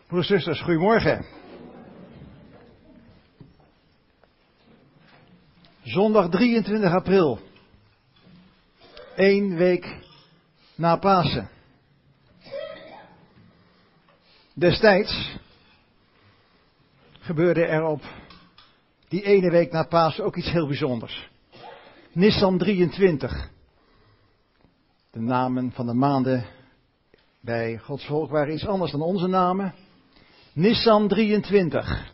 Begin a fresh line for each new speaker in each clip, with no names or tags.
Broers en zusters, goedemorgen. Zondag 23 april. 1 week na Pasen. Destijds gebeurde er op die ene week na Pasen ook iets heel bijzonders. Nisan 23. De namen van de maanden bij Gods volk waren iets anders dan onze namen. Nisan 23.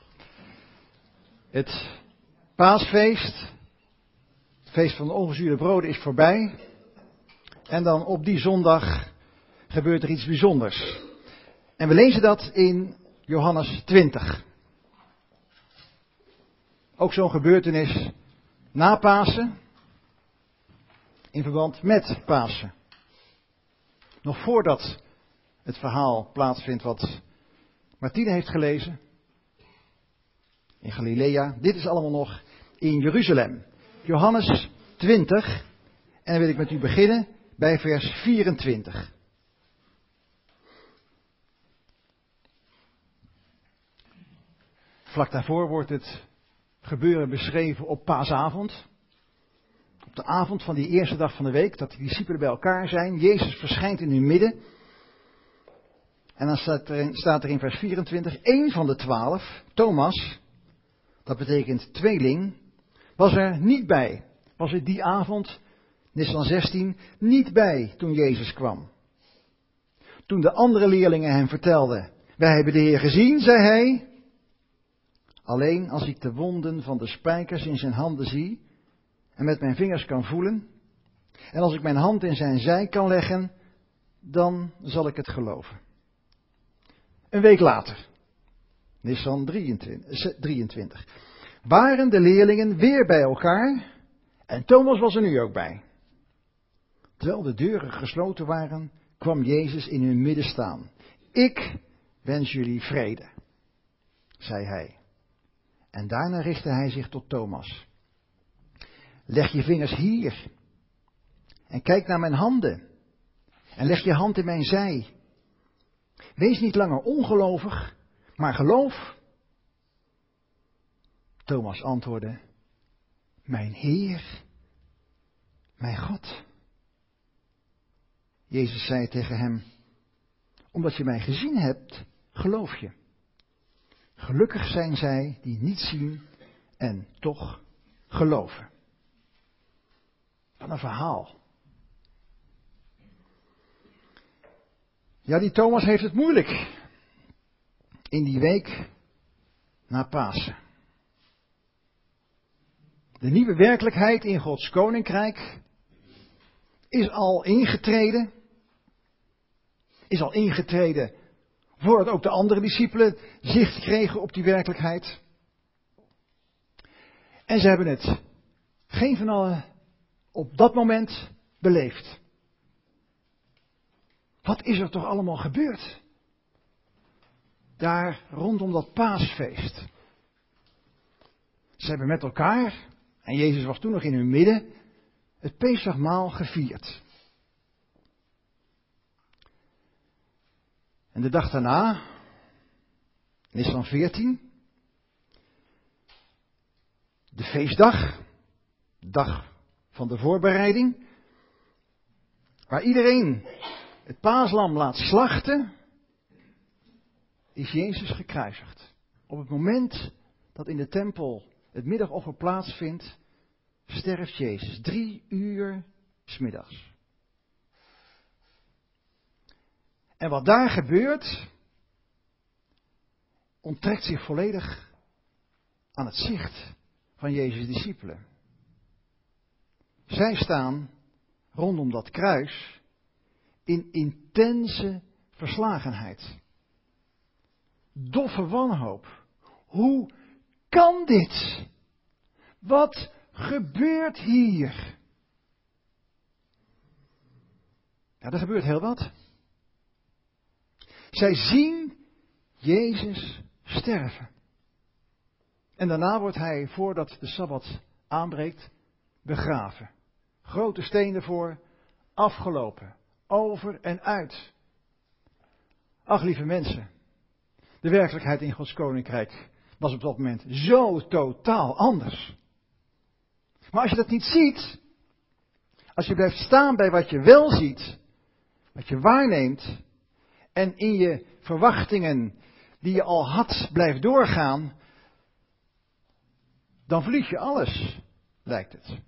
Het paasfeest, het feest van de ongezuurde broden, is voorbij. En dan op die zondag gebeurt er iets bijzonders. En we lezen dat in Johannes 20. Ook zo'n gebeurtenis na Pasen, in verband met Pasen. Nog voordat het verhaal plaatsvindt wat Martine heeft gelezen. In Galilea. Dit is allemaal nog in Jeruzalem. Johannes 20. En dan wil ik met u beginnen bij vers 24. Vlak daarvoor wordt het gebeuren beschreven op Paasavond. Op de avond van die eerste dag van de week, dat de discipelen bij elkaar zijn. Jezus verschijnt in hun midden. En dan staat er in vers 24, één van de 12, Thomas, dat betekent tweeling, was er niet bij. Was er die avond, Nisan 16, niet bij toen Jezus kwam. Toen de andere leerlingen hem vertelden, wij hebben de Heer gezien, zei hij. Alleen als ik de wonden van de spijkers in zijn handen zie en met mijn vingers kan voelen, en als ik mijn hand in zijn zij kan leggen, dan zal ik het geloven. Een week later, Nisan 23, waren de leerlingen weer bij elkaar en Thomas was er nu ook bij. Terwijl de deuren gesloten waren, kwam Jezus in hun midden staan. Ik wens jullie vrede, zei hij. En daarna richtte hij zich tot Thomas. Leg je vingers hier en kijk naar mijn handen en leg je hand in mijn zij. Wees niet langer ongelovig, maar geloof. Thomas antwoordde, mijn Heer, mijn God. Jezus zei tegen hem, omdat je mij gezien hebt, geloof je. Gelukkig zijn zij die niet zien en toch geloven. Wat een verhaal. Ja, die Thomas heeft het moeilijk. In die week na Pasen. De nieuwe werkelijkheid in Gods koninkrijk is al ingetreden. Is al ingetreden voordat ook de andere discipelen zicht kregen op die werkelijkheid. En ze hebben het geen van allen op dat moment beleefd. Wat is er toch allemaal gebeurd? Daar rondom dat paasfeest. Ze hebben met elkaar, en Jezus was toen nog in hun midden, het Pesachmaal gevierd. En de dag daarna, Nisan 14, de feestdag, de dag van de voorbereiding, waar iedereen het paaslam laat slachten, is Jezus gekruisigd. Op het moment dat in de tempel het middagoffer plaatsvindt, sterft Jezus 3 uur 's middags. En wat daar gebeurt, onttrekt zich volledig aan het zicht van Jezus' discipelen. Zij staan rondom dat kruis in intense verslagenheid. Doffe wanhoop. Hoe kan dit? Wat gebeurt hier? Ja, er gebeurt heel wat. Zij zien Jezus sterven. En daarna wordt hij, voordat de Sabbat aanbreekt, begraven. Grote steen ervoor, afgelopen. Over en uit. Ach, lieve mensen. De werkelijkheid in Gods koninkrijk was op dat moment zo totaal anders. Maar als je dat niet ziet, als je blijft staan bij wat je wel ziet, wat je waarneemt, en in je verwachtingen die je al had blijft doorgaan, dan verlies je alles, lijkt het.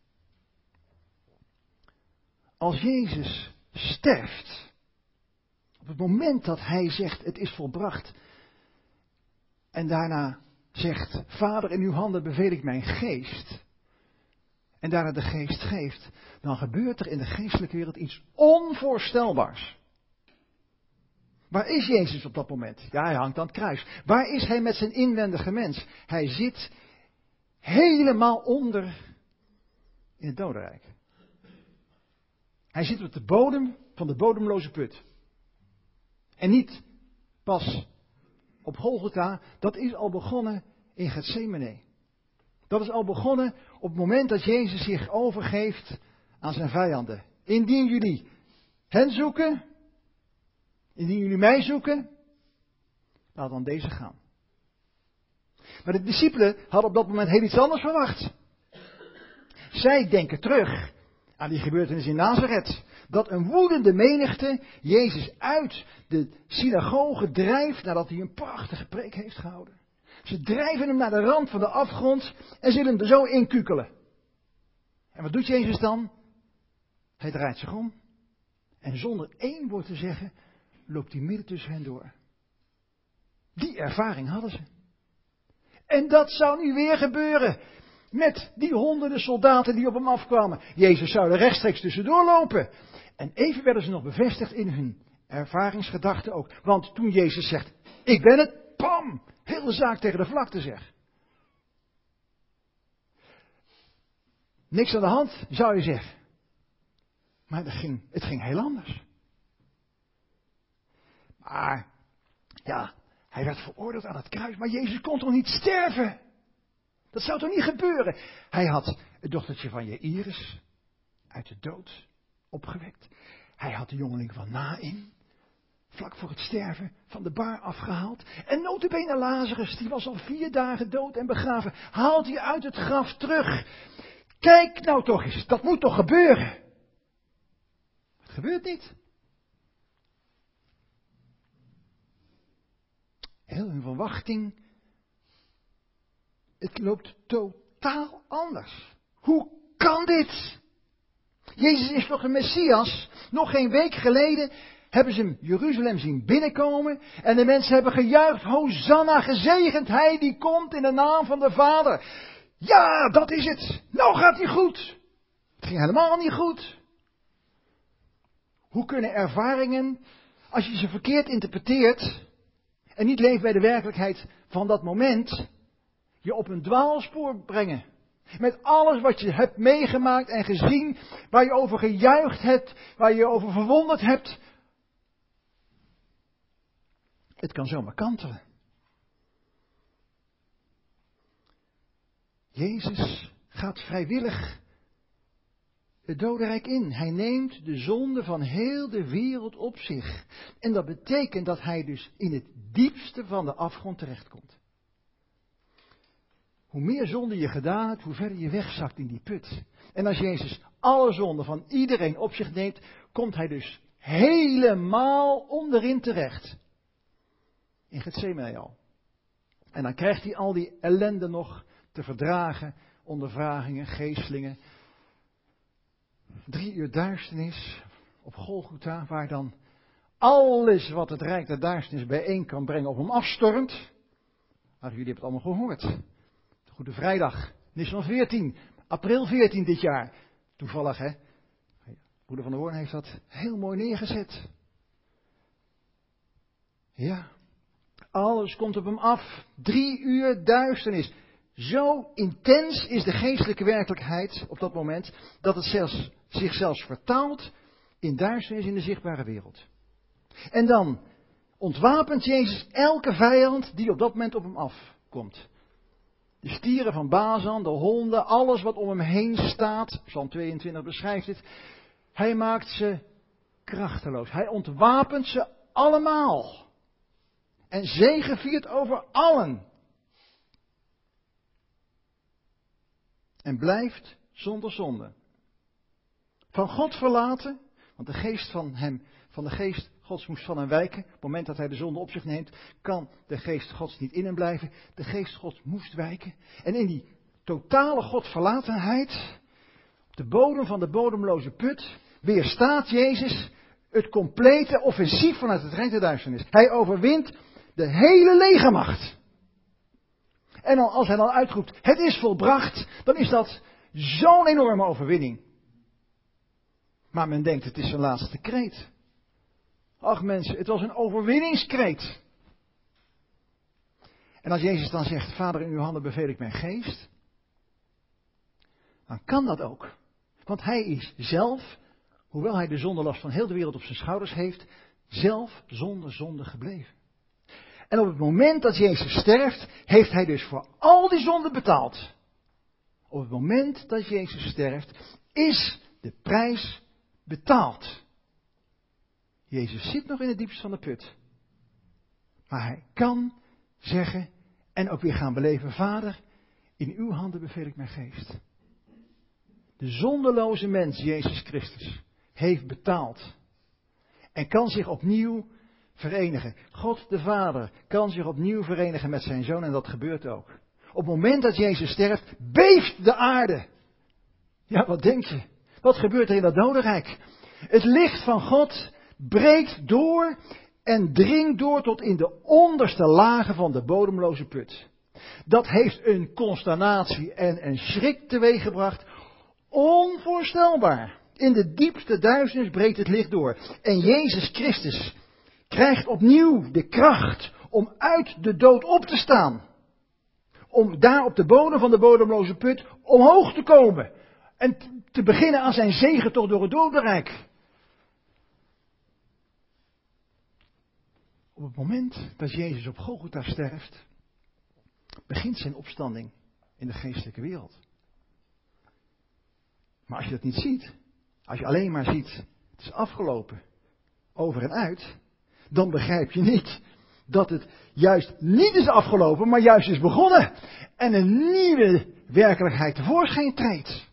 Als Jezus sterft, op het moment dat hij zegt het is volbracht, en daarna zegt, Vader, in uw handen beveel ik mijn geest, en daarna de geest geeft, dan gebeurt er in de geestelijke wereld iets onvoorstelbaars. Waar is Jezus op dat moment? Ja, hij hangt aan het kruis. Waar is hij met zijn inwendige mens? Hij zit helemaal onder in het dodenrijk. Hij zit op de bodem van de bodemloze put. En niet pas op Golgotha, dat is al begonnen in Getsemane. Dat is al begonnen op het moment dat Jezus zich overgeeft aan zijn vijanden. Indien jullie hen zoeken, indien jullie mij zoeken, laat dan deze gaan. Maar de discipelen hadden op dat moment heel iets anders verwacht. Zij denken terug aan die gebeurtenis in Nazareth. Dat een woedende menigte Jezus uit de synagoge drijft nadat hij een prachtige preek heeft gehouden. Ze drijven hem naar de rand van de afgrond en zullen hem er zo in kukelen. En wat doet Jezus dan? Hij draait zich om. En zonder één woord te zeggen, loopt hij midden tussen hen door. Die ervaring hadden ze. En dat zou nu weer gebeuren. Met die honderden soldaten die op hem afkwamen. Jezus zou er rechtstreeks tussendoor lopen. En even werden ze nog bevestigd in hun ervaringsgedachten ook. Want toen Jezus zegt, ik ben het, pam, heel de zaak tegen de vlakte zeg. Niks aan de hand, zou je zeggen. Maar het ging heel anders. Maar, ja, hij werd veroordeeld aan het kruis, maar Jezus kon toch niet sterven? Dat zou toch niet gebeuren? Hij had het dochtertje van Jaïrus uit de dood opgewekt. Hij had de jongeling van Naïn, vlak voor het sterven, van de baar afgehaald. En nota bene Lazarus, die was al 4 dagen dood en begraven, haalt hij uit het graf terug. Kijk nou toch eens, dat moet toch gebeuren? Het gebeurt niet. Heel hun verwachting, het loopt totaal anders. Hoe kan dit? Jezus is toch de Messias? Nog geen week geleden hebben ze hem Jeruzalem zien binnenkomen en de mensen hebben gejuicht, Hosanna, gezegend hij die komt in de naam van de Vader. Ja, dat is het. Nou gaat hij goed. Het ging helemaal niet goed. Hoe kunnen ervaringen, als je ze verkeerd interpreteert en niet leeft bij de werkelijkheid van dat moment, je op een dwaalspoor brengen? Met alles wat je hebt meegemaakt en gezien, waar je over gejuicht hebt, waar je over verwonderd hebt. Het kan zomaar kantelen. Jezus gaat vrijwillig het dodenrijk in. Hij neemt de zonde van heel de wereld op zich. En dat betekent dat hij dus in het diepste van de afgrond terechtkomt. Hoe meer zonde je gedaan hebt, hoe verder je wegzakt in die put. En als Jezus alle zonden van iedereen op zich neemt, komt hij dus helemaal onderin terecht. In Getsemane al. En dan krijgt hij al die ellende nog te verdragen, ondervragingen, geestelingen. 3 uur duisternis op Golgotha, waar dan alles wat het rijk der duisternis bijeen kan brengen op hem afstormt. Maar jullie hebben het allemaal gehoord. De Goede Vrijdag, Nissan 14, april 14 dit jaar. Toevallig hè. Broeder van der Hoorn heeft dat heel mooi neergezet. Ja, alles komt op hem af. 3 uur duisternis. Zo intens is de geestelijke werkelijkheid op dat moment, dat het zich zelfs vertaalt in duisternis in de zichtbare wereld. En dan ontwapent Jezus elke vijand die op dat moment op hem afkomt. De stieren van Bazan, de honden, alles wat om hem heen staat, Psalm 22 beschrijft het. Hij maakt ze krachteloos. Hij ontwapent ze allemaal. En zegeviert over allen. En blijft zonder zonde. Van God verlaten, want de geest van de geest Gods moest van hem wijken. Op het moment dat hij de zonde op zich neemt, kan de geest Gods niet in hem blijven. De geest Gods moest wijken. En in die totale Godverlatenheid, op de bodem van de bodemloze put, weerstaat Jezus het complete offensief vanuit het rijk der duisternis. Hij overwint de hele legermacht. En als hij dan uitroept, het is volbracht, dan is dat zo'n enorme overwinning. Maar men denkt, het is zijn laatste kreet. Ach mensen, het was een overwinningskreet. En als Jezus dan zegt, Vader, in uw handen beveel ik mijn geest, dan kan dat ook. Want hij is zelf, hoewel hij de zondelast van heel de wereld op zijn schouders heeft, zelf zonder zonde gebleven. En op het moment dat Jezus sterft, heeft hij dus voor al die zonden betaald. Op het moment dat Jezus sterft, is de prijs betaald. Jezus zit nog in het diepst van de put. Maar hij kan zeggen en ook weer gaan beleven, Vader, in uw handen beveel ik mijn geest. De zondeloze mens, Jezus Christus, heeft betaald. En kan zich opnieuw verenigen. God de Vader kan zich opnieuw verenigen met zijn Zoon en dat gebeurt ook. Op het moment dat Jezus sterft, beeft de aarde. Ja, wat denk je? Wat gebeurt er in dat dodenrijk? Het licht van God breekt door en dringt door tot in de onderste lagen van de bodemloze put. Dat heeft een consternatie en een schrik teweeggebracht. Onvoorstelbaar. In de diepste duisternis breekt het licht door. En Jezus Christus krijgt opnieuw de kracht om uit de dood op te staan. Om daar op de bodem van de bodemloze put omhoog te komen. En te beginnen aan zijn zegentocht door het dodenrijk. Op het moment dat Jezus op Golgotha sterft, begint zijn opstanding in de geestelijke wereld. Maar als je dat niet ziet, als je alleen maar ziet, het is afgelopen, over en uit, dan begrijp je niet dat het juist niet is afgelopen, maar juist is begonnen. En een nieuwe werkelijkheid tevoorschijn treedt.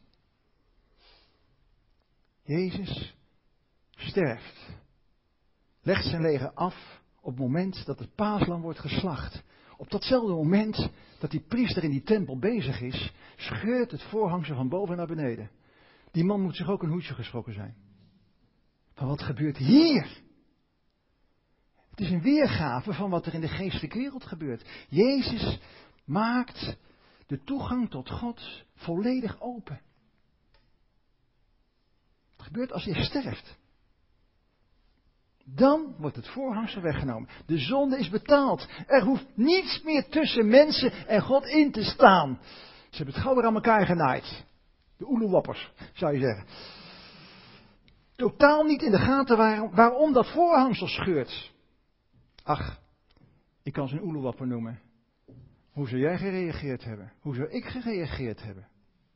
Jezus sterft, legt zijn leger af op het moment dat het paaslam wordt geslacht. Op datzelfde moment dat die priester in die tempel bezig is, scheurt het voorhangsel van boven naar beneden. Die man moet zich ook een hoedje geschrokken zijn. Maar wat gebeurt hier? Het is een weergave van wat er in de geestelijke wereld gebeurt. Jezus maakt de toegang tot God volledig open. Het gebeurt als hij sterft. Dan wordt het voorhangsel weggenomen. De zonde is betaald. Er hoeft niets meer tussen mensen en God in te staan. Ze hebben het gauw weer aan elkaar genaaid. De oeloewappers, zou je zeggen. Totaal niet in de gaten waarom dat voorhangsel scheurt. Ach, ik kan ze een oeloewapper noemen. Hoe zou jij gereageerd hebben? Hoe zou ik gereageerd hebben?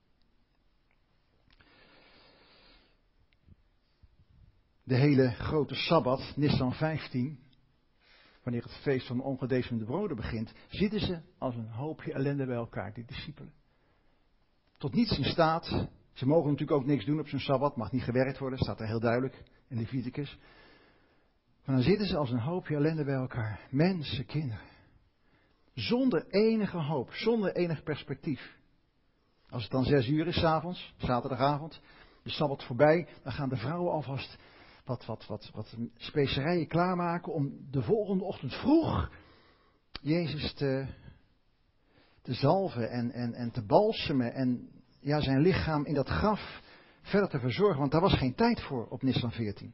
De hele grote Sabbat, Nissan 15, wanneer het feest van de ongedecimde broden begint, zitten ze als een hoopje ellende bij elkaar, die discipelen. Tot niets in staat. Ze mogen natuurlijk ook niks doen op zo'n Sabbat, mag niet gewerkt worden, staat er heel duidelijk in Leviticus. Maar dan zitten ze als een hoopje ellende bij elkaar. Mensen, kinderen. Zonder enige hoop, zonder enig perspectief. Als het dan 6 uur is 's avonds, zaterdagavond, de Sabbat voorbij, dan gaan de vrouwen alvast wat specerijen klaarmaken om de volgende ochtend vroeg Jezus te zalven en te balsemen en ja, zijn lichaam in dat graf verder te verzorgen, want daar was geen tijd voor op Nissan 14.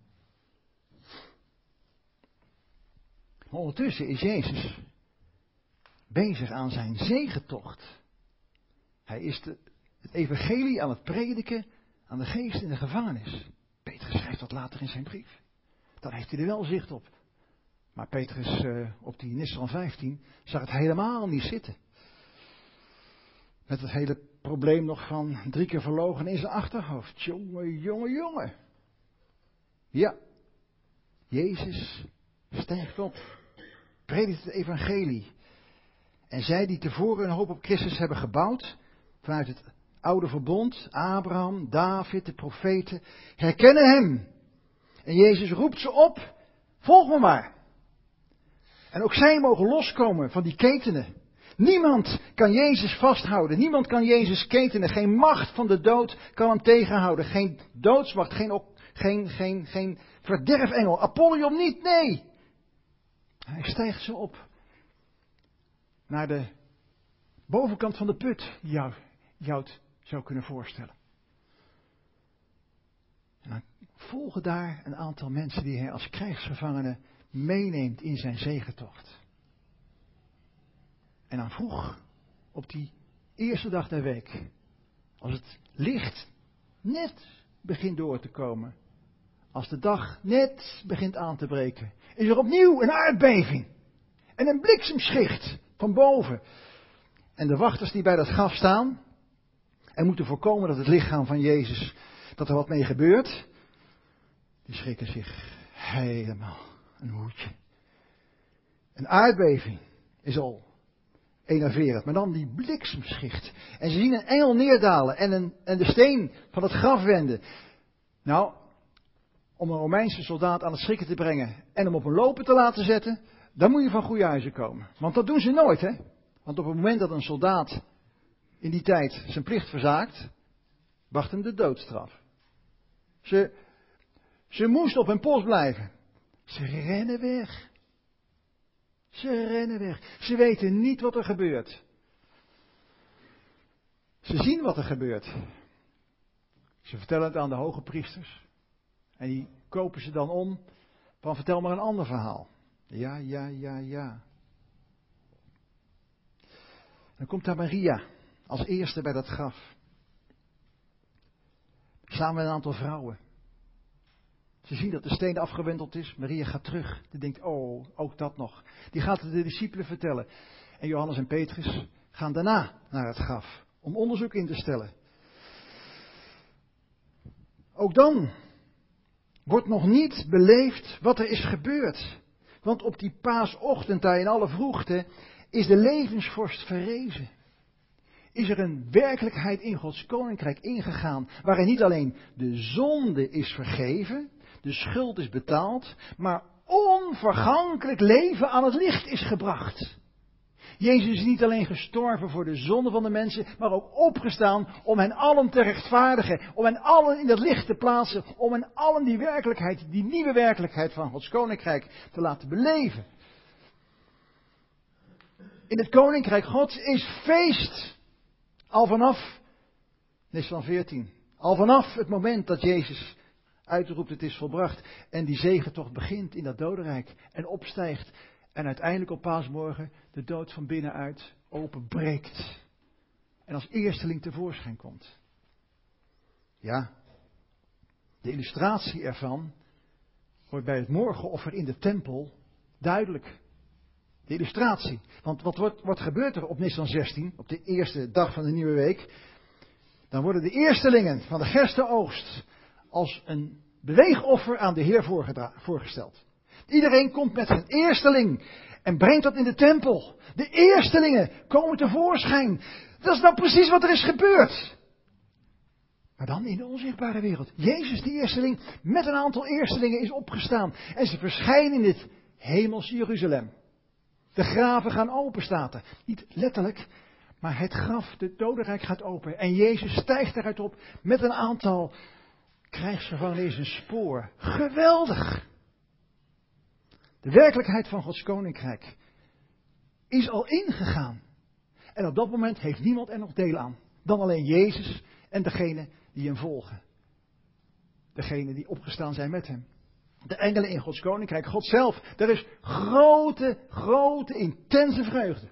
Maar ondertussen is Jezus bezig aan zijn zegentocht. Hij is het evangelie aan het prediken aan de geest in de gevangenis. Petrus schrijft dat later in zijn brief. Dan heeft hij er wel zicht op. Maar Petrus op die Nissan 15 zag het helemaal niet zitten. Met het hele probleem nog van 3 keer verlogen in zijn achterhoofd. Jongen. Ja, Jezus stijgt op. predikt het evangelie. En zij die tevoren hun hoop op Christus hebben gebouwd, vanuit het oude verbond, Abraham, David, de profeten, herkennen hem. En Jezus roept ze op, volg me maar. En ook zij mogen loskomen van die ketenen. Niemand kan Jezus vasthouden, niemand kan Jezus ketenen. Geen macht van de dood kan hem tegenhouden. Geen doodsmacht, geen verderfengel. Apollyon niet, nee. Hij stijgt ze op naar de bovenkant van de put, die jou het zou kunnen voorstellen. En dan volgen daar een aantal mensen die hij als krijgsgevangene meeneemt in zijn zegentocht. En dan vroeg, op die eerste dag der week, als het licht net begint door te komen, als de dag net begint aan te breken, is er opnieuw een aardbeving en een bliksemschicht van boven. En de wachters die bij dat graf staan en moeten voorkomen dat het lichaam van Jezus, dat er wat mee gebeurt, die schrikken zich helemaal een hoedje. Een aardbeving is al enerverend, maar dan die bliksemschicht. En ze zien een engel neerdalen en de steen van het graf wenden. Nou, om een Romeinse soldaat aan het schrikken te brengen en hem op een lopen te laten zetten, dan moet je van goede huizen komen. Want dat doen ze nooit, hè. Want op het moment dat een soldaat in die tijd zijn plicht verzaakt, wacht hem de doodstraf. Ze moesten op hun post blijven. Ze rennen weg. Ze rennen weg. Ze weten niet wat er gebeurt. Ze zien wat er gebeurt. Ze vertellen het aan de hoge priesters. En die kopen ze dan om van vertel maar een ander verhaal. Ja. Dan komt daar Maria als eerste bij dat graf. Samen met een aantal vrouwen. Ze zien dat de steen afgewenteld is. Maria gaat terug. Die denkt, oh, ook dat nog. Die gaat het de discipelen vertellen. En Johannes en Petrus gaan daarna naar het graf. Om onderzoek in te stellen. Ook dan wordt nog niet beleefd wat er is gebeurd. Want op die paasochtend daar in alle vroegte is de levensvorst verrezen. Is er een werkelijkheid in Gods koninkrijk ingegaan, waarin niet alleen de zonde is vergeven, de schuld is betaald, maar onvergankelijk leven aan het licht is gebracht. Jezus is niet alleen gestorven voor de zonde van de mensen, maar ook opgestaan om hen allen te rechtvaardigen, om hen allen in het licht te plaatsen, om hen allen die werkelijkheid, die nieuwe werkelijkheid van Gods koninkrijk te laten beleven. In het koninkrijk Gods is feest. Al vanaf, Nissan 14, al vanaf het moment dat Jezus uitroept het is volbracht en die zegentocht begint in dat dodenrijk en opstijgt en uiteindelijk op paasmorgen de dood van binnenuit openbreekt en als eersteling tevoorschijn komt. Ja, de illustratie ervan wordt bij het morgenoffer in de tempel duidelijk. De illustratie. Want wat gebeurt er op Nissan 16, op de eerste dag van de nieuwe week? Dan worden de eerstelingen van de gerstenoogst als een beweegoffer aan de Heer voorgesteld. Iedereen komt met zijn eersteling en brengt dat in de tempel. De eerstelingen komen tevoorschijn. Dat is nou precies wat er is gebeurd. Maar dan in de onzichtbare wereld. Jezus, de eersteling, met een aantal eerstelingen is opgestaan. En ze verschijnen in het hemelse Jeruzalem. De graven gaan open, niet letterlijk, maar het graf, het dodenrijk gaat open. En Jezus stijgt eruit op met een aantal krijgsgevangenen in zijn spoor. Geweldig! De werkelijkheid van Gods koninkrijk is al ingegaan. En op dat moment heeft niemand er nog deel aan. Dan alleen Jezus en degene die hem volgen. Degene die opgestaan zijn met hem. De engelen in Gods koninkrijk, God zelf. Er is grote, intense vreugde.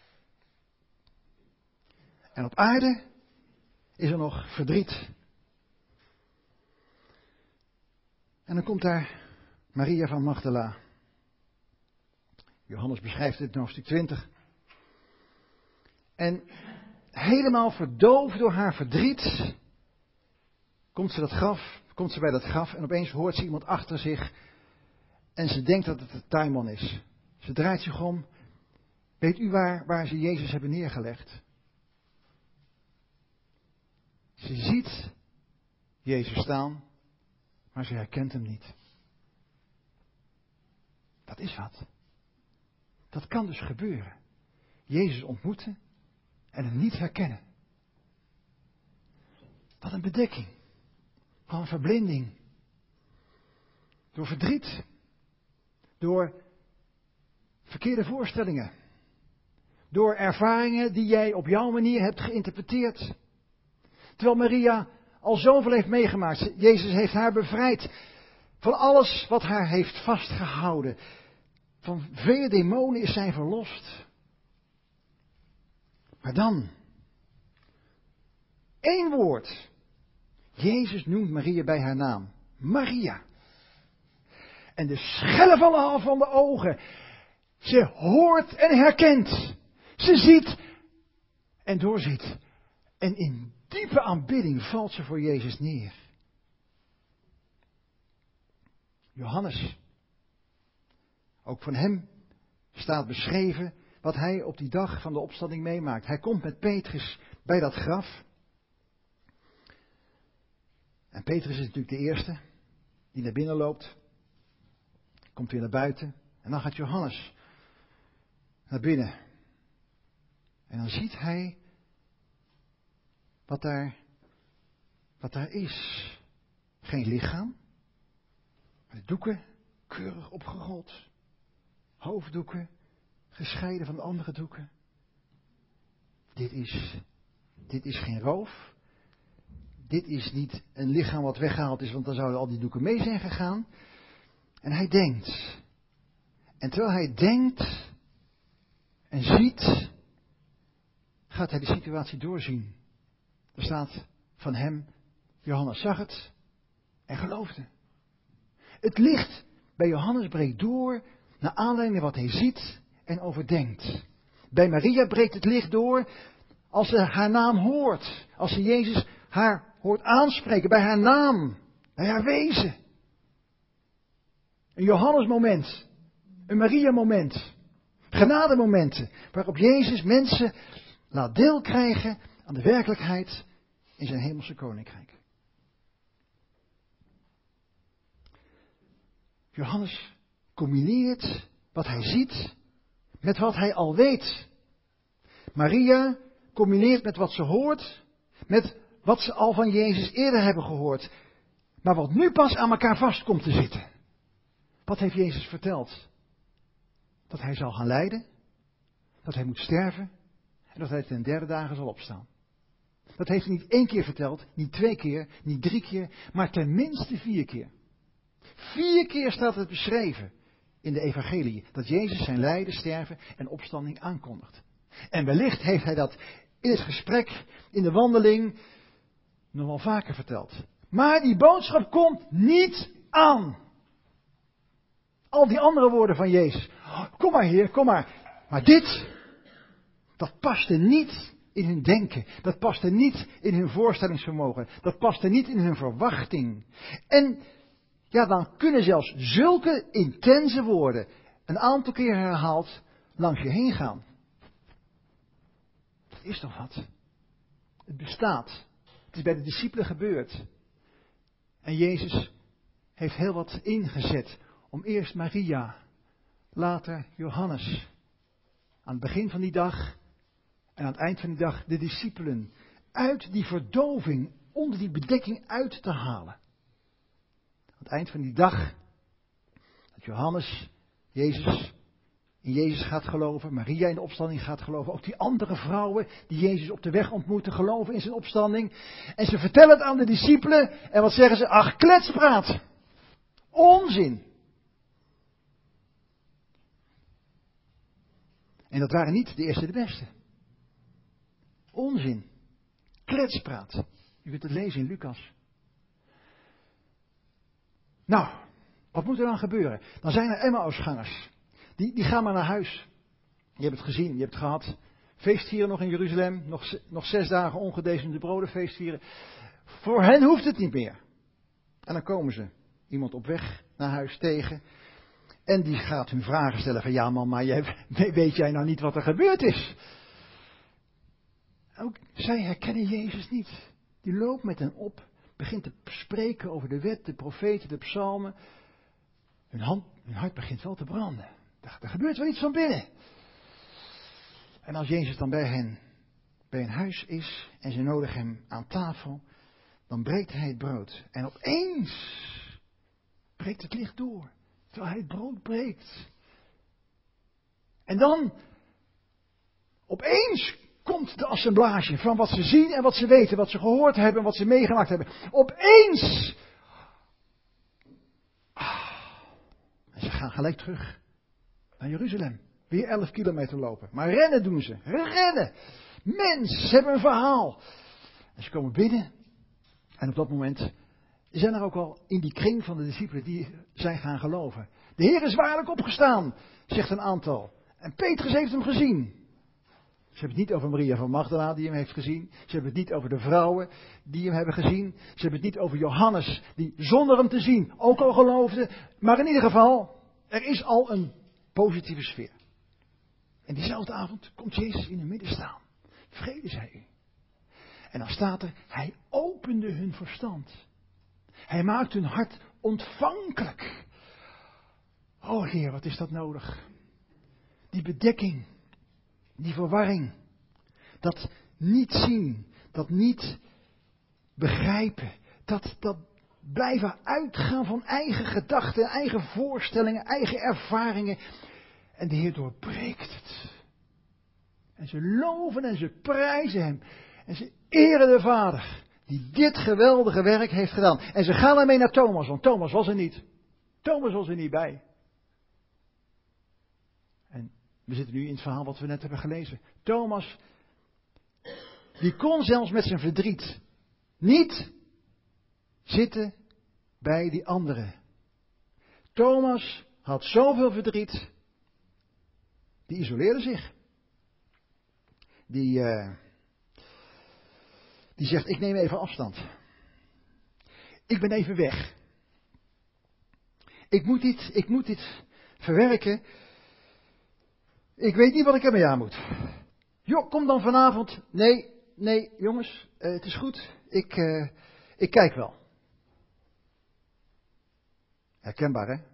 En op aarde is er nog verdriet. En dan komt daar Maria van Magdala. Johannes beschrijft het in hoofdstuk 20. En helemaal verdoofd door haar verdriet komt ze bij dat graf en opeens hoort ze iemand achter zich en ze denkt dat het de tuinman is. Ze draait zich om. Weet u waar ze Jezus hebben neergelegd? Ze ziet Jezus staan, maar ze herkent hem niet. Dat is wat. Dat kan dus gebeuren. Jezus ontmoeten en hem niet herkennen. Wat een bedekking. Wat een verblinding. Door verdriet. Door verkeerde voorstellingen. Door ervaringen die jij op jouw manier hebt geïnterpreteerd. Terwijl Maria al zoveel heeft meegemaakt. Jezus heeft haar bevrijd van alles wat haar heeft vastgehouden. Van vele demonen is zij verlost. Maar dan, 1 woord. Jezus noemt Maria bij haar naam. Maria. En de schellen vallen af van de ogen. Ze hoort en herkent. Ze ziet en doorziet. En in diepe aanbidding valt ze voor Jezus neer. Johannes. Ook van hem staat beschreven wat hij op die dag van de opstanding meemaakt. Hij komt met Petrus bij dat graf. En Petrus is natuurlijk de eerste die naar binnen loopt. Komt weer naar buiten. En dan gaat Johannes naar binnen. En dan ziet hij wat daar is. Geen lichaam. De doeken keurig opgerold. Hoofddoeken gescheiden van de andere doeken. Dit is geen roof. Dit is niet een lichaam wat weggehaald is, want dan zouden al die doeken mee zijn gegaan. En hij denkt. En terwijl hij denkt en ziet, gaat hij de situatie doorzien. Er staat van hem, Johannes zag het en geloofde. Het licht bij Johannes breekt door naar aanleiding van wat hij ziet en overdenkt. Bij Maria breekt het licht door als ze haar naam hoort. Als ze Jezus haar hoort aanspreken bij haar naam, bij haar wezen. Een Johannes moment, een Maria moment, genademomenten waarop Jezus mensen laat deel krijgen aan de werkelijkheid in zijn hemelse koninkrijk. Johannes combineert wat hij ziet met wat hij al weet. Maria combineert met wat ze hoort, met wat ze al van Jezus eerder hebben gehoord. Maar wat nu pas aan elkaar vast komt te zitten. Wat heeft Jezus verteld? Dat hij zal gaan lijden, dat hij moet sterven en dat hij ten 3e dagen zal opstaan. Dat heeft hij niet 1 keer verteld, niet 2 keer, niet 3 keer, maar tenminste 4 keer. 4 keer staat het beschreven in de evangelie dat Jezus zijn lijden, sterven en opstanding aankondigt. En wellicht heeft hij dat in het gesprek, in de wandeling, nog wel vaker verteld. Maar die boodschap komt niet aan. Al die andere woorden van Jezus. Kom maar Heer, kom maar. Maar dit, dat paste niet in hun denken. Dat paste niet in hun voorstellingsvermogen. Dat paste niet in hun verwachting. En ja, dan kunnen zelfs zulke intense woorden een aantal keer herhaald langs je heen gaan. Dat is toch wat? Het bestaat. Het is bij de discipelen gebeurd. En Jezus heeft heel wat ingezet om eerst Maria, later Johannes, aan het begin van die dag en aan het eind van die dag de discipelen uit die verdoving, onder die bedekking uit te halen. Aan het eind van die dag, dat Johannes in Jezus gaat geloven, Maria in de opstanding gaat geloven, ook die andere vrouwen die Jezus op de weg ontmoeten geloven in zijn opstanding. En ze vertellen het aan de discipelen en wat zeggen ze? Ach, kletspraat! Onzin! En dat waren niet de eerste de beste. Onzin. Kletspraat. U kunt het lezen in Lucas. Nou, wat moet er dan gebeuren? Dan zijn er Emmausgangers. Die gaan maar naar huis. Je hebt het gezien, je hebt het gehad. Feestvieren nog in Jeruzalem. Nog 6 dagen ongedecimde broden feestvieren. Voor hen hoeft het niet meer. En dan komen ze iemand op weg naar huis tegen. En die gaat hun vragen stellen van ja man, maar weet jij nou niet wat er gebeurd is? Ook zij herkennen Jezus niet. Die loopt met hen op, begint te spreken over de wet, de profeten, de psalmen. Hun hart begint wel te branden. Er gebeurt wel iets van binnen. En als Jezus dan bij hen huis is en ze nodigen hem aan tafel, dan breekt hij het brood. En opeens breekt het licht door, terwijl hij het brood breekt. En dan, opeens komt de assemblage van wat ze zien en wat ze weten, wat ze gehoord hebben, wat ze meegemaakt hebben. Opeens! En ze gaan gelijk terug naar Jeruzalem. Weer 11 kilometer lopen. Maar rennen doen ze. Rennen! Mensen, ze hebben een verhaal. En ze komen binnen. En op dat moment zijn er ook al in die kring van de discipelen die zijn gaan geloven. De Heer is waarlijk opgestaan, zegt een aantal. En Petrus heeft hem gezien. Ze hebben het niet over Maria van Magdala die hem heeft gezien. Ze hebben het niet over de vrouwen die hem hebben gezien. Ze hebben het niet over Johannes die zonder hem te zien ook al geloofde. Maar in ieder geval, er is al een positieve sfeer. En diezelfde avond komt Jezus in het midden staan. Vrede zij u. En dan staat er, hij opende hun verstand. Hij maakt hun hart ontvankelijk. O Heer, wat is dat nodig? Die bedekking, die verwarring, dat niet zien, dat niet begrijpen, dat blijven uitgaan van eigen gedachten, eigen voorstellingen, eigen ervaringen. En de Heer doorbreekt het. En ze loven en ze prijzen hem. En ze eren de Vader die dit geweldige werk heeft gedaan. En ze gaan ermee naar Thomas, want Thomas was er niet. Thomas was er niet bij. En we zitten nu in het verhaal wat we net hebben gelezen. Thomas, die kon zelfs met zijn verdriet niet zitten bij die anderen. Thomas had zoveel verdriet, die isoleerde zich. Die zegt, ik neem even afstand. Ik ben even weg. Ik moet dit verwerken. Ik weet niet wat ik ermee aan moet. Joh, kom dan vanavond. Nee, jongens, het is goed. Ik kijk wel. Herkenbaar, hè?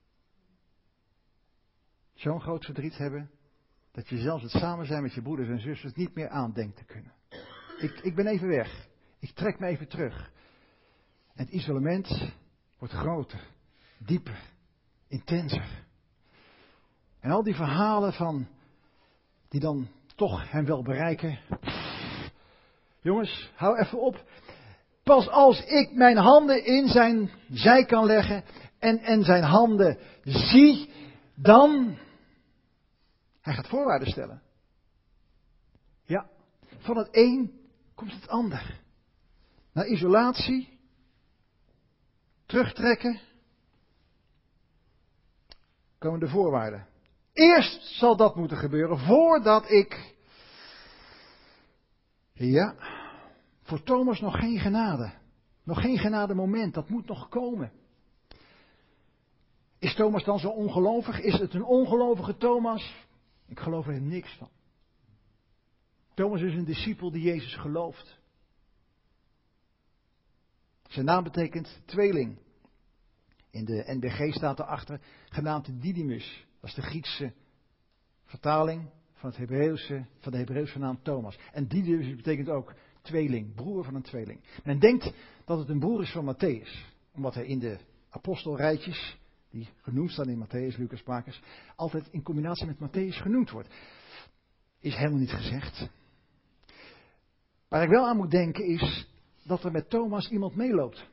Zo'n groot verdriet hebben, dat je zelfs het samen zijn met je broeders en zusters niet meer aandenkt te kunnen. Ik ben even weg. Ik trek me even terug. En het isolement wordt groter, dieper, intenser. En al die verhalen die dan toch hem wel bereiken. Jongens, hou even op. Pas als ik mijn handen in zijn zij kan leggen en zijn handen zie, dan. Hij gaat voorwaarden stellen. Ja, van het een komt het ander. Naar isolatie, terugtrekken, komen de voorwaarden. Eerst zal dat moeten gebeuren voordat ik. Ja, voor Thomas nog geen genade. Nog geen genade moment, dat moet nog komen. Is Thomas dan zo ongelovig? Is het een ongelovige Thomas? Ik geloof er niks van. Thomas is een discipel die Jezus gelooft. Zijn naam betekent tweeling. In de NBG staat erachter genaamd Didymus. Dat is de Griekse vertaling van de Hebreeuwse naam Thomas. En Didymus betekent ook tweeling, broer van een tweeling. Men denkt dat het een broer is van Matthäus. Omdat hij in de apostelrijtjes, die genoemd staan in Matthäus, Lucas, Marcus, altijd in combinatie met Matthäus genoemd wordt. Is helemaal niet gezegd. Waar ik wel aan moet denken is dat er met Thomas iemand meeloopt.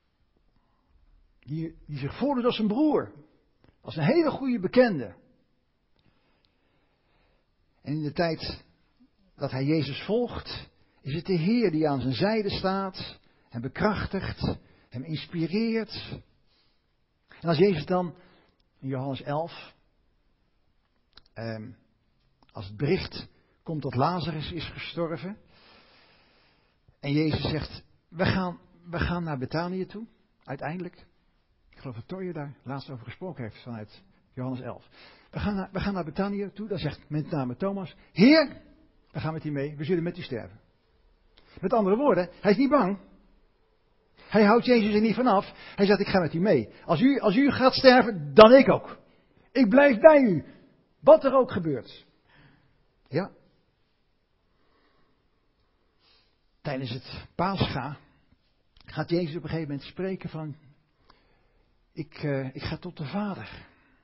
Die zich voordoet als een broer. Als een hele goede bekende. En in de tijd dat hij Jezus volgt, is het de Heer die aan zijn zijde staat, hem bekrachtigt, hem inspireert. En als Jezus dan in Johannes 11, als het bericht komt dat Lazarus is gestorven, en Jezus zegt, we gaan naar Betanië toe, uiteindelijk. Ik geloof dat Toye daar laatst over gesproken heeft vanuit Johannes 11. We gaan naar Betanië toe, daar zegt met name Thomas, Heer, we gaan met u mee, we zullen met u sterven. Met andere woorden, hij is niet bang. Hij houdt Jezus er niet vanaf. Hij zegt, ik ga met u mee. Als u gaat sterven, dan ik ook. Ik blijf bij u. Wat er ook gebeurt. Ja. Tijdens het Pascha gaat Jezus op een gegeven moment spreken van, ik ga tot de Vader.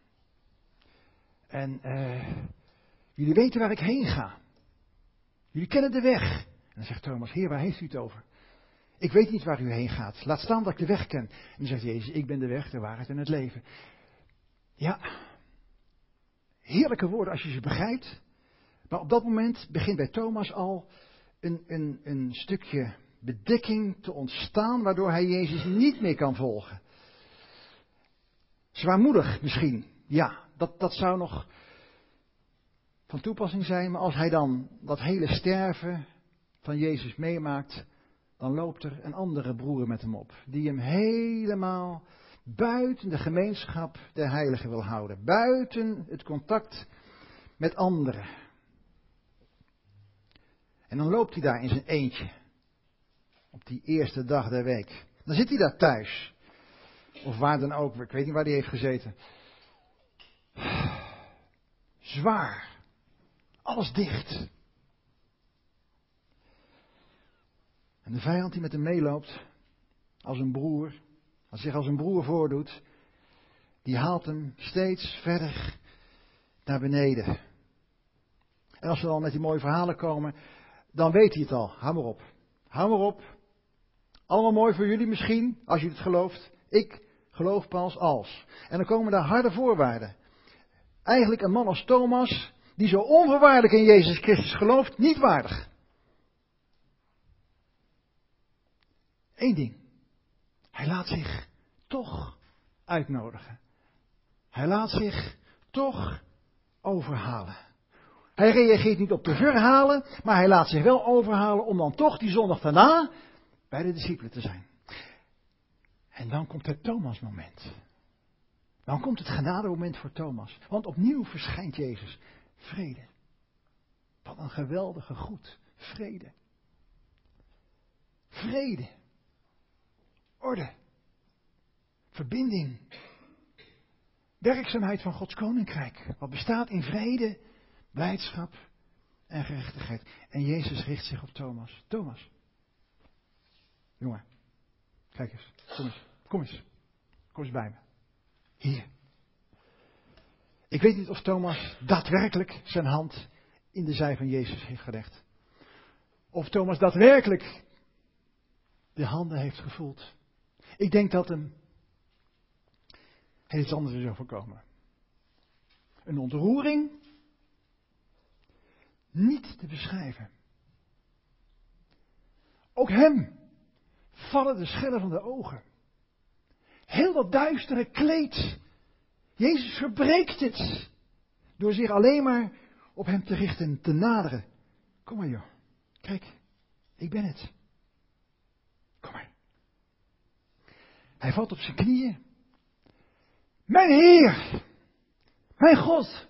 En jullie weten waar ik heen ga. Jullie kennen de weg. En dan zegt Thomas, Heer, waar heeft u het over? Ik weet niet waar u heen gaat. Laat staan dat ik de weg ken. En dan zegt Jezus, ik ben de weg, de waarheid en het leven. Ja, heerlijke woorden als je ze begrijpt. Maar op dat moment begint bij Thomas al een stukje bedekking te ontstaan, waardoor hij Jezus niet meer kan volgen. Zwaarmoedig misschien, ja, dat zou nog van toepassing zijn. Maar als hij dan dat hele sterven van Jezus meemaakt, dan loopt er een andere broer met hem op. Die hem helemaal buiten de gemeenschap der heiligen wil houden. Buiten het contact met anderen. En dan loopt hij daar in zijn eentje. Op die eerste dag der week. Dan zit hij daar thuis. Of waar dan ook. Ik weet niet waar hij heeft gezeten. Zwaar. Alles dicht. En de vijand die met hem meeloopt, als een broer, als zich als een broer voordoet, die haalt hem steeds verder naar beneden. En als we dan met die mooie verhalen komen, dan weet hij het al. Hou maar op. Hou maar op. Allemaal mooi voor jullie misschien, als je het gelooft. Ik geloof pas als. En dan komen daar harde voorwaarden. Eigenlijk een man als Thomas, die zo onvoorwaardelijk in Jezus Christus gelooft, niet waardig. Eén ding. Hij laat zich toch uitnodigen. Hij laat zich toch overhalen. Hij reageert niet op de verhalen, maar hij laat zich wel overhalen om dan toch die zondag daarna bij de discipelen te zijn. En dan komt het Thomas-moment. Dan komt het genademoment voor Thomas. Want opnieuw verschijnt Jezus. Vrede. Wat een geweldige goed. Vrede. Vrede. Orde. Verbinding. Werkzaamheid van Gods koninkrijk. Wat bestaat in vrede, blijdschap en gerechtigheid. En Jezus richt zich op Thomas. Thomas. Jongen. Kijk eens. Kom eens. Kom eens. Kom eens bij me. Hier. Ik weet niet of Thomas daadwerkelijk zijn hand in de zij van Jezus heeft gelegd. Of Thomas daadwerkelijk de handen heeft gevoeld. Ik denk dat hem iets anders is overkomen. Een ontroering niet te beschrijven. Ook hem vallen de schellen van de ogen. Heel dat duistere kleed. Jezus verbreekt het. Door zich alleen maar op hem te richten en te naderen. Kom maar joh. Kijk, ik ben het. Kom maar. Hij valt op zijn knieën. Mijn Heer. Mijn God.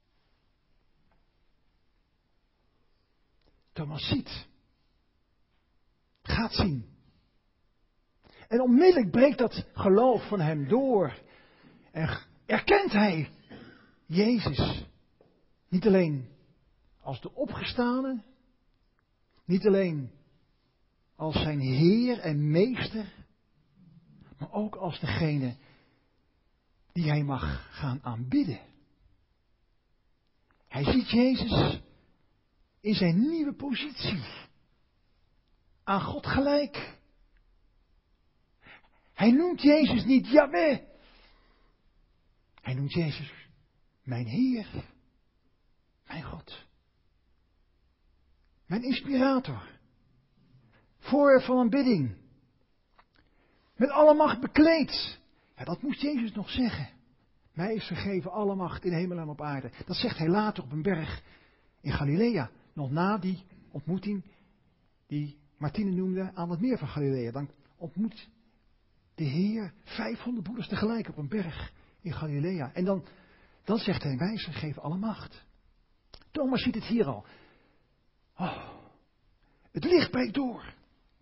Thomas ziet. Gaat zien. En onmiddellijk breekt dat geloof van hem door. En erkent hij Jezus. Niet alleen als de opgestane. Niet alleen als zijn Heer en Meester. Maar ook als degene die hij mag gaan aanbidden. Hij ziet Jezus in zijn nieuwe positie. Aan God gelijk. Hij noemt Jezus niet Yahweh. Hij noemt Jezus mijn Heer. Mijn God. Mijn inspirator. Voorwerp van aanbidding. Met alle macht bekleed. Ja, dat moest Jezus nog zeggen. Mij is vergeven alle macht in hemel en op aarde. Dat zegt hij later op een berg in Galilea. Nog na die ontmoeting die Martine noemde aan het meer van Galilea. Dan ontmoet de Heer 500 broeders tegelijk op een berg in Galilea. En dan Dan zegt hij, wij geven alle macht. Thomas ziet het hier al. Oh, het licht breekt door.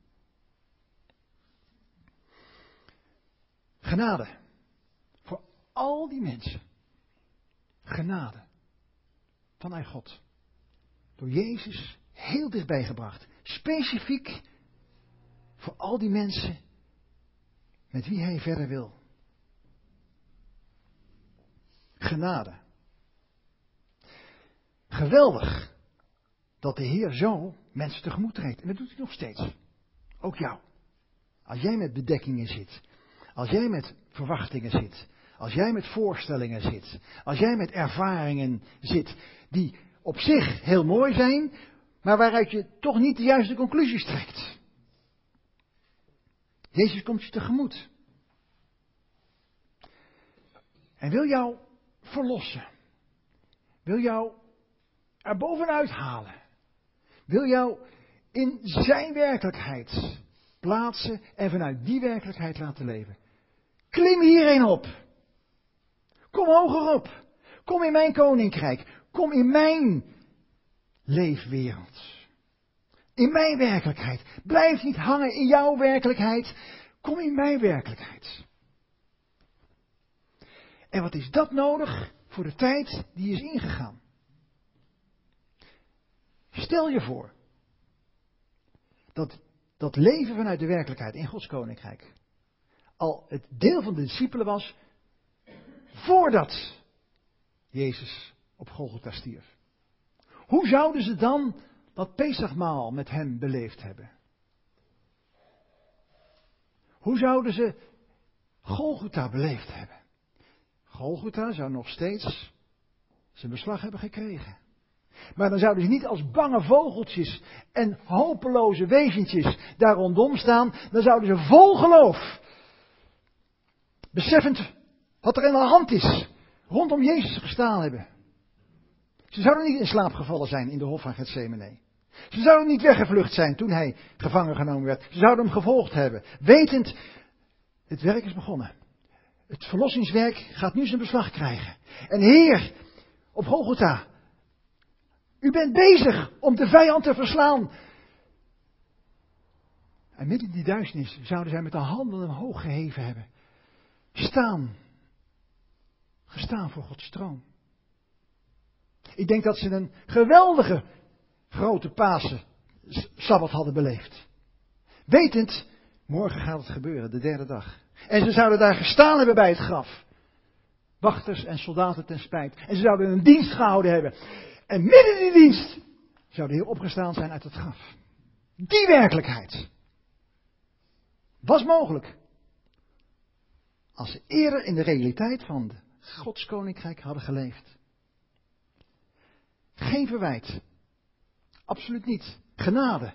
Genade. Voor al die mensen. Genade. Vanuit God. Door Jezus heel dichtbij gebracht. Specifiek voor al die mensen met wie hij verder wil. Genade. Geweldig dat de Heer zo mensen tegemoet treedt. En dat doet hij nog steeds. Ook jou. Als jij met bedekkingen zit. Als jij met verwachtingen zit. Als jij met voorstellingen zit. Als jij met ervaringen zit die op zich heel mooi zijn, maar waaruit je toch niet de juiste conclusies trekt. Jezus komt je tegemoet. En wil jou verlossen. Wil jou er bovenuit halen. Wil jou in zijn werkelijkheid plaatsen en vanuit die werkelijkheid laten leven. Klim hierheen op. Kom hoger op. Kom in mijn koninkrijk. Kom in mijn leefwereld. In mijn werkelijkheid. Blijf niet hangen in jouw werkelijkheid. Kom in mijn werkelijkheid. En wat is dat nodig voor de tijd die is ingegaan? Stel je voor dat leven vanuit de werkelijkheid in Gods koninkrijk al het deel van de discipelen was voordat Jezus op Golgotha stierf. Hoe zouden ze dan dat Pesachmaal met hem beleefd hebben? Hoe zouden ze Golgotha beleefd hebben? Golgotha zou nog steeds zijn beslag hebben gekregen. Maar dan zouden ze niet als bange vogeltjes en hopeloze wezentjes daar rondom staan. Dan zouden ze vol geloof, beseffend wat er in de hand is, rondom Jezus gestaan hebben. Ze zouden niet in slaap gevallen zijn in de hof van Getsemane. Ze zouden niet weggevlucht zijn toen hij gevangen genomen werd. Ze zouden hem gevolgd hebben, wetend, het werk is begonnen. Het verlossingswerk gaat nu zijn beslag krijgen. En Heer, op Golgotha, u bent bezig om de vijand te verslaan. En midden in die duisternis zouden zij met de handen omhoog geheven hebben. Gestaan voor Gods troon. Ik denk dat ze een geweldige grote Pasen Sabbat hadden beleefd. Wetend, morgen gaat het gebeuren, de derde dag. En ze zouden daar gestaan hebben bij het graf. Wachters en soldaten ten spijt. En ze zouden een dienst gehouden hebben. En midden in die dienst zou de Heer opgestaan zijn uit het graf. Die werkelijkheid was mogelijk. Als ze eerder in de realiteit van de Gods koninkrijk hadden geleefd. Geen verwijt. Absoluut niet. Genade.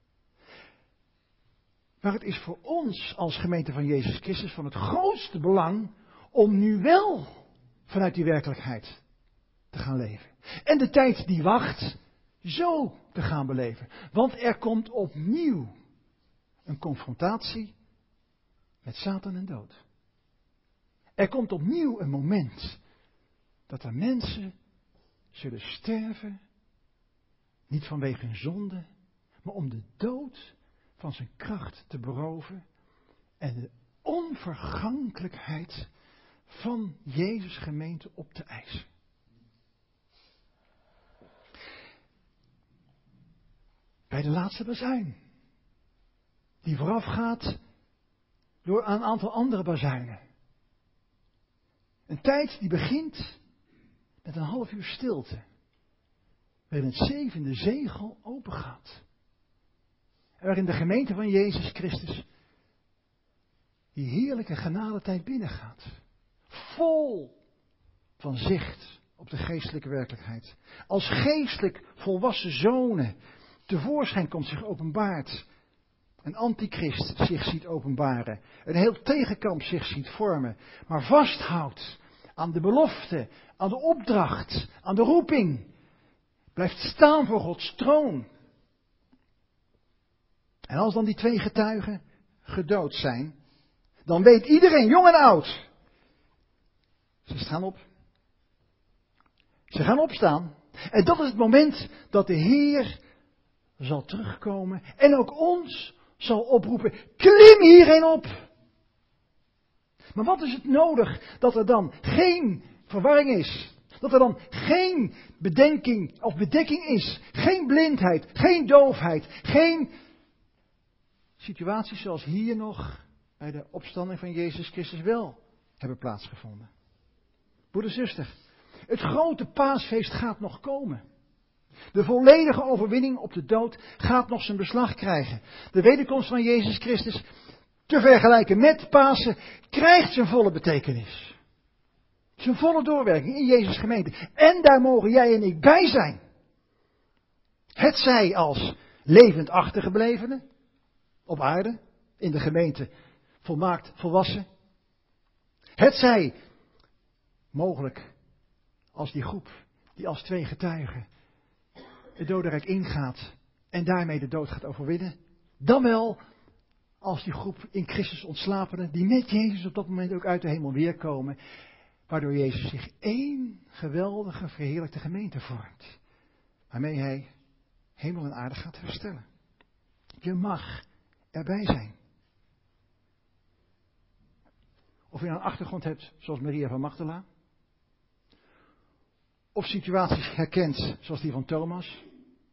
Maar het is voor ons als gemeente van Jezus Christus van het grootste belang om nu wel vanuit die werkelijkheid te gaan leven. En de tijd die wacht, zo te gaan beleven. Want er komt opnieuw een confrontatie met Satan en dood. Er komt opnieuw een moment dat er mensen zullen sterven, niet vanwege hun zonde, maar om de dood van zijn kracht te beroven en de onvergankelijkheid van Jezus' gemeente op te eisen. Bij de laatste bazuin, die voorafgaat door een aantal andere bazuinen. Een tijd die begint met een half uur stilte, waarin het zevende zegel opengaat. En waarin de gemeente van Jezus Christus die heerlijke genadetijd binnengaat. Vol van zicht op de geestelijke werkelijkheid. Als geestelijk volwassen zonen tevoorschijn komt, zich openbaart. Een antichrist zich ziet openbaren. Een heel tegenkamp zich ziet vormen. Maar vasthoudt aan de belofte, aan de opdracht, aan de roeping. Blijft staan voor Gods troon. En als dan die twee getuigen gedood zijn, dan weet iedereen, jong en oud. Ze staan op Ze gaan opstaan. En dat is het moment dat de Heer zal terugkomen en ook ons zal oproepen. Klim hierheen op. Maar wat is het nodig dat er dan geen verwarring is? Dat er dan geen bedenking of bedekking is. Geen blindheid, geen doofheid, geen situaties zoals hier nog bij de opstanding van Jezus Christus wel hebben plaatsgevonden. Broeder, zuster, het grote paasfeest gaat nog komen. De volledige overwinning op de dood gaat nog zijn beslag krijgen. De wederkomst van Jezus Christus, te vergelijken met Pasen, krijgt zijn volle betekenis. Zijn volle doorwerking in Jezus' gemeente. En daar mogen jij en ik bij zijn. Hetzij als levend achtergeblevenen op aarde, in de gemeente volmaakt volwassen. Hetzij mogelijk als die groep die als twee getuigen het dodenrijk ingaat en daarmee de dood gaat overwinnen. Dan wel als die groep in Christus ontslapenen die met Jezus op dat moment ook uit de hemel weerkomen. Waardoor Jezus zich één geweldige verheerlijkte gemeente vormt. Waarmee hij hemel en aarde gaat herstellen. Je mag erbij zijn. Of je een achtergrond hebt zoals Maria van Magdala. Of situaties herkent zoals die van Thomas.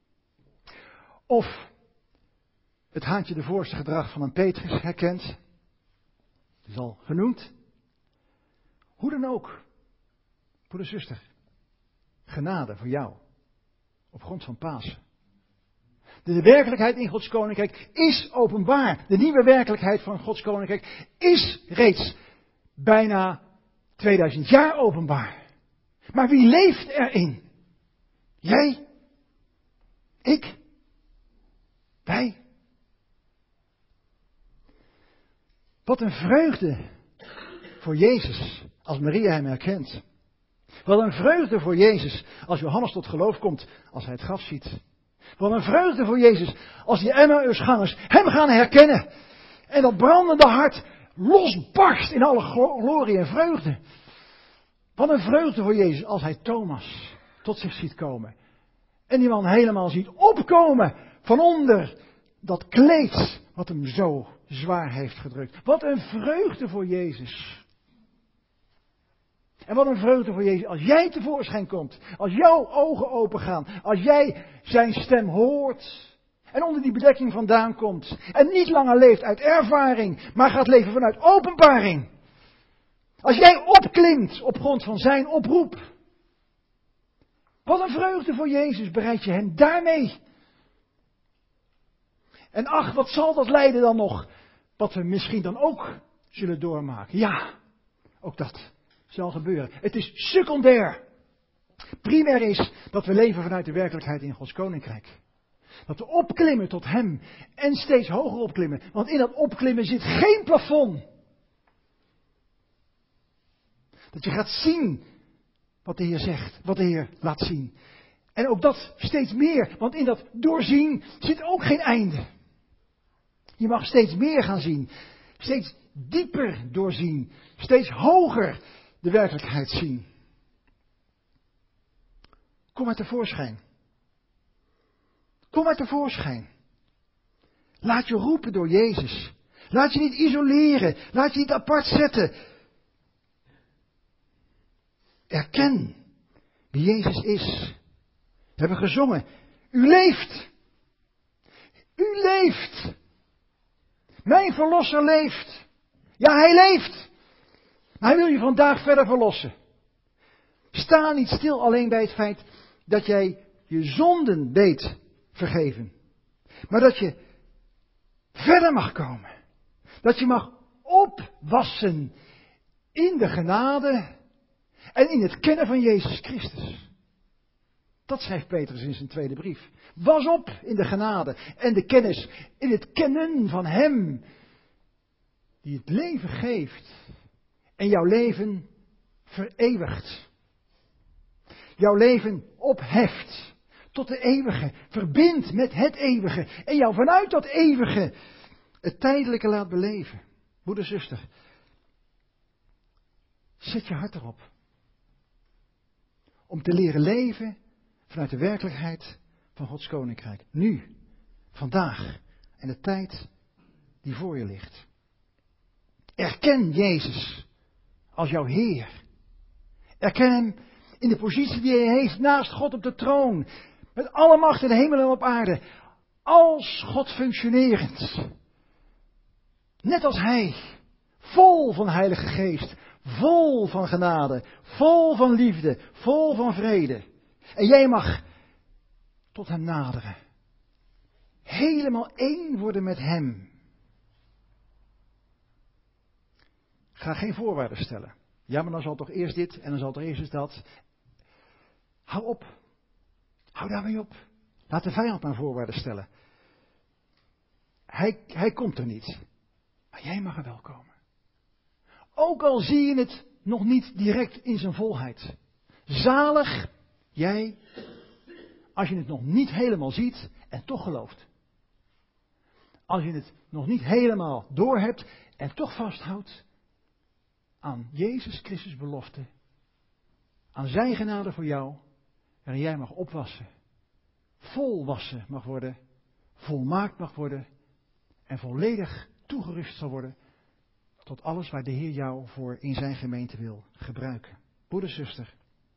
Of het haantje de voorste gedrag van een Petrus herkent. Dat is al genoemd. Hoe dan ook, broeder, zuster, genade voor jou, op grond van Pasen. De werkelijkheid in Gods koninkrijk is openbaar. De nieuwe werkelijkheid van Gods koninkrijk is reeds bijna 2000 jaar openbaar. Maar wie leeft erin? Jij? Ik? Wij? Wat een vreugde voor Jezus als Maria hem herkent. Wat een vreugde voor Jezus als Johannes tot geloof komt als hij het graf ziet. Wat een vreugde voor Jezus als die Emmausgangers hem gaan herkennen. En dat brandende hart losbarst in alle glorie en vreugde. Wat een vreugde voor Jezus als hij Thomas tot zich ziet komen. En die man helemaal ziet opkomen van onder dat kleed wat hem zo zwaar heeft gedrukt. Wat een vreugde voor Jezus. En wat een vreugde voor Jezus als jij tevoorschijn komt. Als jouw ogen open gaan. Als jij zijn stem hoort. En onder die bedekking vandaan komt. En niet langer leeft uit ervaring. Maar gaat leven vanuit openbaring. Als jij opklimt op grond van zijn oproep. Wat een vreugde voor Jezus bereid je hem daarmee. En ach, wat zal dat lijden dan nog? Wat we misschien dan ook zullen doormaken. Ja, ook dat zal gebeuren. Het is secundair. Primair is dat we leven vanuit de werkelijkheid in Gods koninkrijk. Dat we opklimmen tot hem en steeds hoger opklimmen. Want in dat opklimmen zit geen plafond. Dat je gaat zien wat de Heer zegt, wat de Heer laat zien. En ook dat steeds meer, want in dat doorzien zit ook geen einde. Je mag steeds meer gaan zien, steeds dieper doorzien, steeds hoger de werkelijkheid zien. Kom maar tevoorschijn. Kom maar tevoorschijn. Laat je roepen door Jezus. Laat je niet isoleren, laat je niet apart zetten. Erken wie Jezus is. We hebben gezongen. U leeft. U leeft. Mijn verlosser leeft. Ja, hij leeft. Maar hij wil je vandaag verder verlossen. Sta niet stil alleen bij het feit dat jij je zonden weet vergeven. Maar dat je verder mag komen. Dat je mag opwassen in de genade en in het kennen van Jezus Christus. Dat schrijft Petrus in zijn tweede brief. Was op in de genade en de kennis, in het kennen van Hem die het leven geeft en jouw leven vereeuwigt. Jouw leven opheft tot de eeuwige, verbindt met het eeuwige en jou vanuit dat eeuwige het tijdelijke laat beleven. Broeder, zuster, zet je hart erop Om te leren leven vanuit de werkelijkheid van Gods Koninkrijk. Nu, vandaag en de tijd die voor je ligt. Erken Jezus als jouw Heer. Erken Hem in de positie die Hij heeft naast God op de troon. Met alle macht in de hemel en op aarde. Als God functionerend. Net als Hij. Vol van Heilige Geest. Vol van genade. Vol van liefde. Vol van vrede. En jij mag tot Hem naderen. Helemaal één worden met Hem. Ga geen voorwaarden stellen. Ja, maar dan zal toch eerst dit en dan zal toch eerst dat. Hou op. Hou daarmee op. Laat de vijand maar voorwaarden stellen. Hij komt er niet. Maar jij mag er wel komen. Ook al zie je het nog niet direct in zijn volheid. Zalig jij als je het nog niet helemaal ziet en toch gelooft. Als je het nog niet helemaal doorhebt en toch vasthoudt aan Jezus Christus belofte. Aan zijn genade voor jou. Waarin jij mag opwassen. Volwassen mag worden. Volmaakt mag worden. En volledig toegerust zal worden. Tot alles waar de Heer jou voor in zijn gemeente wil gebruiken. Broeder, zuster.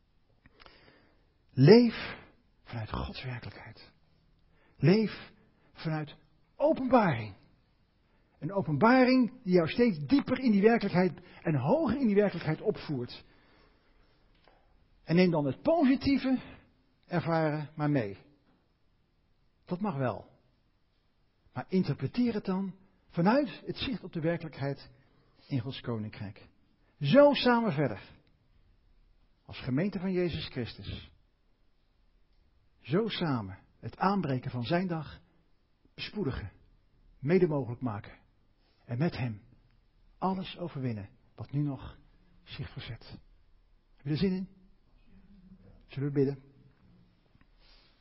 Leef vanuit Gods werkelijkheid. Leef vanuit openbaring. Een openbaring die jou steeds dieper in die werkelijkheid en hoger in die werkelijkheid opvoert. En neem dan het positieve ervaren maar mee. Dat mag wel. Maar interpreteer het dan vanuit het zicht op de werkelijkheid in Gods Koninkrijk. Zo samen verder. Als gemeente van Jezus Christus. Zo samen het aanbreken van zijn dag bespoedigen. Mede mogelijk maken. En met Hem alles overwinnen wat nu nog zich verzet. Heb je er zin in? Zullen we bidden?